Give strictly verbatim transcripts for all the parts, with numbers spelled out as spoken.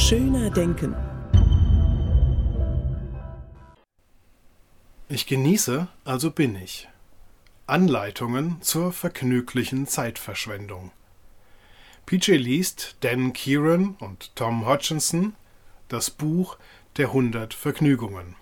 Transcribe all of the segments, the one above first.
schöner denken. Ich genieße, also bin ich. Anleitungen zur vergnüglichen Zeitverschwendung. P J liest Dan Kieran und Tom Hodgkinson das Buch der hundert Vergnügungen.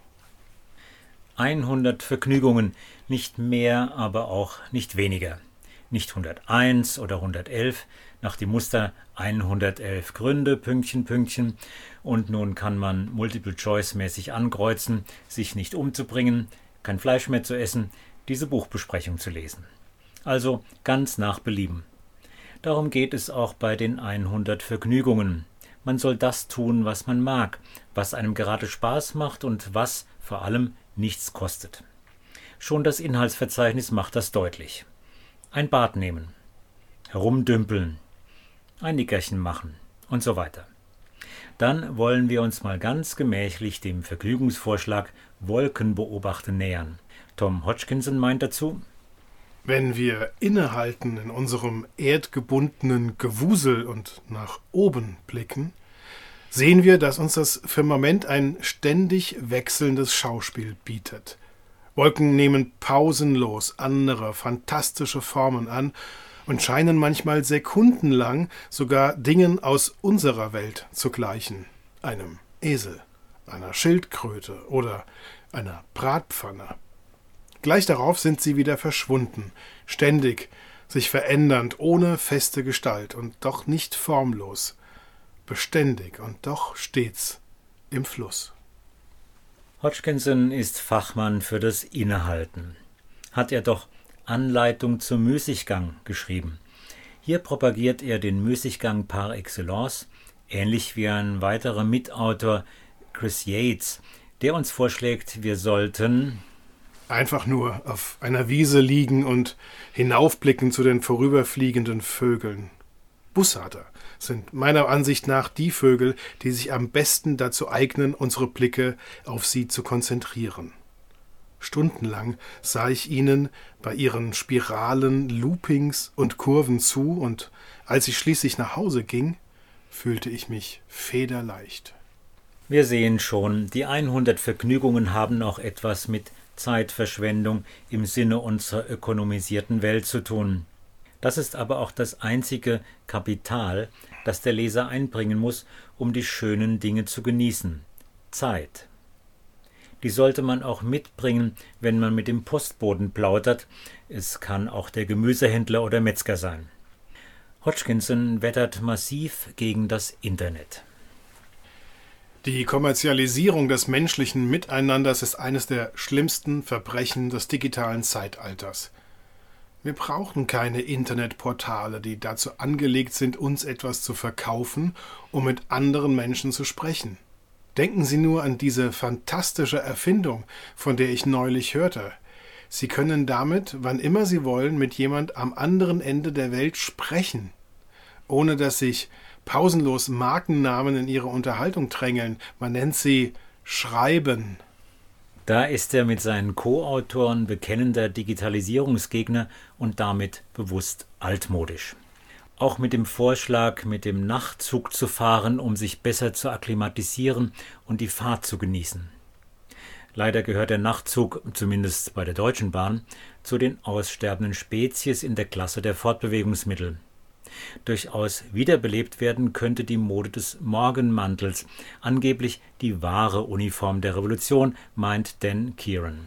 hundert Vergnügungen, nicht mehr, aber auch nicht weniger. Nicht hunderteins oder hundertelf, nach dem Muster hundertelf Gründe, Pünktchen, Pünktchen. Und nun kann man Multiple-Choice-mäßig ankreuzen, sich nicht umzubringen, kein Fleisch mehr zu essen, diese Buchbesprechung zu lesen. Also ganz nach Belieben. Darum geht es auch bei den hundert Vergnügungen. Man soll das tun, was man mag, was einem gerade Spaß macht und was vor allem nichts kostet. Schon das Inhaltsverzeichnis macht das deutlich. Ein Bad nehmen, herumdümpeln, ein Nickerchen machen und so weiter. Dann wollen wir uns mal ganz gemächlich dem Vergnügungsvorschlag Wolken beobachten nähern. Tom Hodgkinson meint dazu: Wenn wir innehalten in unserem erdgebundenen Gewusel und nach oben blicken, sehen wir, dass uns das Firmament ein ständig wechselndes Schauspiel bietet. Wolken nehmen pausenlos andere fantastische Formen an und scheinen manchmal sekundenlang sogar Dingen aus unserer Welt zu gleichen. Einem Esel, einer Schildkröte oder einer Bratpfanne. Gleich darauf sind sie wieder verschwunden, ständig, sich verändernd, ohne feste Gestalt und doch nicht formlos, beständig und doch stets im Fluss. Hodgkinson ist Fachmann für das Innehalten. Hat er doch Anleitung zum Müßiggang geschrieben. Hier propagiert er den Müßiggang par excellence, ähnlich wie ein weiterer Mitautor Chris Yates, der uns vorschlägt, wir sollten einfach nur auf einer Wiese liegen und hinaufblicken zu den vorüberfliegenden Vögeln. Bussarder sind meiner Ansicht nach die Vögel, die sich am besten dazu eignen, unsere Blicke auf sie zu konzentrieren. Stundenlang sah ich ihnen bei ihren Spiralen, Loopings und Kurven zu, und als ich schließlich nach Hause ging, fühlte ich mich federleicht. Wir sehen schon, die hundert Vergnügungen haben auch etwas mit Zeitverschwendung im Sinne unserer ökonomisierten Welt zu tun. Das ist aber auch das einzige Kapital, das der Leser einbringen muss, um die schönen Dinge zu genießen. Zeit. Die sollte man auch mitbringen, wenn man mit dem Postboten plaudert. Es kann auch der Gemüsehändler oder Metzger sein. Hodgkinson wettert massiv gegen das Internet. Die Kommerzialisierung des menschlichen Miteinanders ist eines der schlimmsten Verbrechen des digitalen Zeitalters. Wir brauchen keine Internetportale, die dazu angelegt sind, uns etwas zu verkaufen, um mit anderen Menschen zu sprechen. Denken Sie nur an diese fantastische Erfindung, von der ich neulich hörte. Sie können damit, wann immer Sie wollen, mit jemand am anderen Ende der Welt sprechen, ohne dass sich pausenlos Markennamen in Ihre Unterhaltung drängeln. Man nennt sie Schreiben. Da ist er mit seinen Co-Autoren bekennender Digitalisierungsgegner und damit bewusst altmodisch. Auch mit dem Vorschlag, mit dem Nachtzug zu fahren, um sich besser zu akklimatisieren und die Fahrt zu genießen. Leider gehört der Nachtzug, zumindest bei der Deutschen Bahn, zu den aussterbenden Spezies in der Klasse der Fortbewegungsmittel. Durchaus wiederbelebt werden könnte die Mode des Morgenmantels, angeblich die wahre Uniform der Revolution, meint Dan Kieran.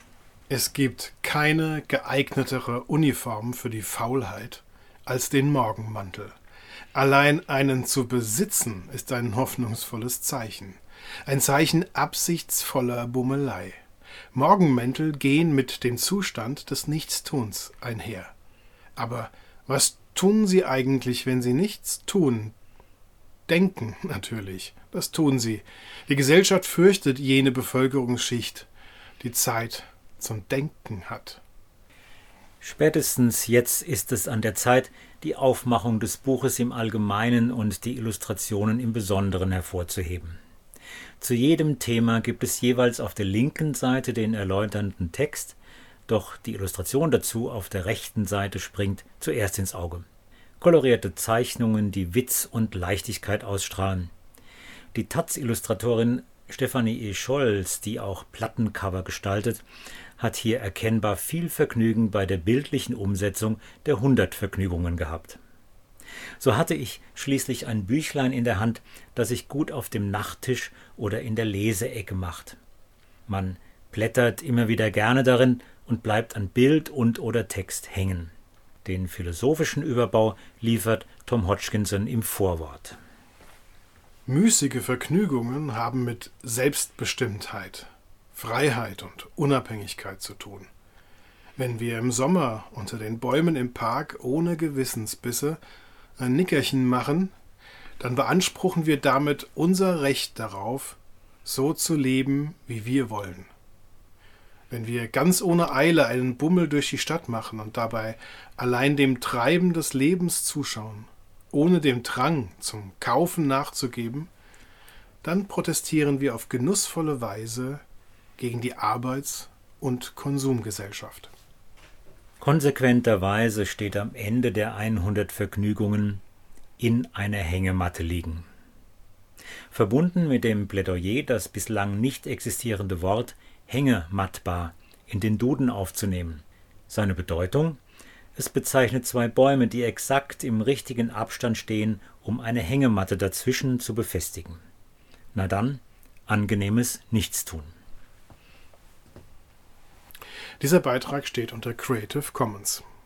Es gibt keine geeignetere Uniform für die Faulheit als den Morgenmantel. Allein einen zu besitzen ist ein hoffnungsvolles Zeichen, ein Zeichen absichtsvoller Bummelei. Morgenmäntel gehen mit dem Zustand des Nichtstuns einher. Aber was tun sie eigentlich, wenn sie nichts tun? Denken natürlich, das tun sie. Die Gesellschaft fürchtet jene Bevölkerungsschicht, die Zeit zum Denken hat. Spätestens jetzt ist es an der Zeit, die Aufmachung des Buches im Allgemeinen und die Illustrationen im Besonderen hervorzuheben. Zu jedem Thema gibt es jeweils auf der linken Seite den erläuternden Text, doch die Illustration dazu auf der rechten Seite springt zuerst ins Auge. Kolorierte Zeichnungen, die Witz und Leichtigkeit ausstrahlen. Die Taz-Illustratorin Stefanie E. Scholz, die auch Plattencover gestaltet, hat hier erkennbar viel Vergnügen bei der bildlichen Umsetzung der hundert Vergnügungen gehabt. So hatte ich schließlich ein Büchlein in der Hand, das sich gut auf dem Nachttisch oder in der Leseecke macht. Man blättert immer wieder gerne darin und bleibt an Bild und oder Text hängen. Den philosophischen Überbau liefert Tom Hodgkinson im Vorwort. Müßige Vergnügungen haben mit Selbstbestimmtheit, Freiheit und Unabhängigkeit zu tun. Wenn wir im Sommer unter den Bäumen im Park ohne Gewissensbisse ein Nickerchen machen, dann beanspruchen wir damit unser Recht darauf, so zu leben, wie wir wollen. Wenn wir ganz ohne Eile einen Bummel durch die Stadt machen und dabei allein dem Treiben des Lebens zuschauen, ohne dem Drang zum Kaufen nachzugeben, dann protestieren wir auf genussvolle Weise gegen die Arbeits- und Konsumgesellschaft. Konsequenterweise steht am Ende der hundert Vergnügungen in einer Hängematte liegen. Verbunden mit dem Plädoyer, das bislang nicht existierende Wort Hängemattbar in den Duden aufzunehmen. Seine Bedeutung? Es bezeichnet zwei Bäume, die exakt im richtigen Abstand stehen, um eine Hängematte dazwischen zu befestigen. Na dann, angenehmes Nichtstun. Dieser Beitrag steht unter Creative Commons.